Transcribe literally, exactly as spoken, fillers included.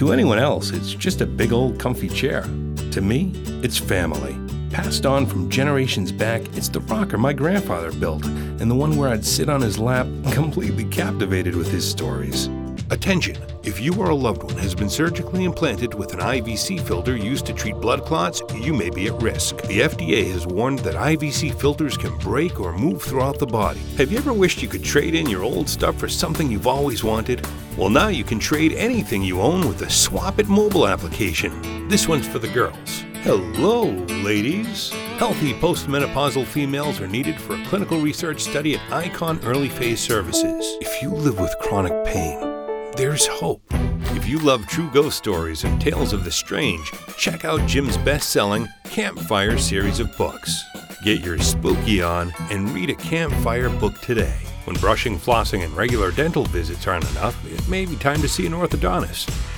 To anyone else, it's just a big old comfy chair. To me, it's family. Passed on from generations back, it's the rocker my grandfather built, and the one where I'd sit on his lap, completely captivated with his stories. Attention! If you or a loved one has been surgically implanted with an I V C filter used to treat blood clots, you may be at risk. The F D A has warned that I V C filters can break or move throughout the body. Have you ever wished you could trade in your old stuff for something you've always wanted? Well, now you can trade anything you own with the Swap It mobile application. This one's for the girls. Hello, ladies. Healthy postmenopausal females are needed for a clinical research study at Icon Early Phase Services. If you live with chronic pain, there's hope. If you love true ghost stories and tales of the strange, check out Jim's best-selling Campfire series of books. Get your spooky on and read a campfire book today. When brushing, flossing, and regular dental visits aren't enough, it may be time to see an orthodontist.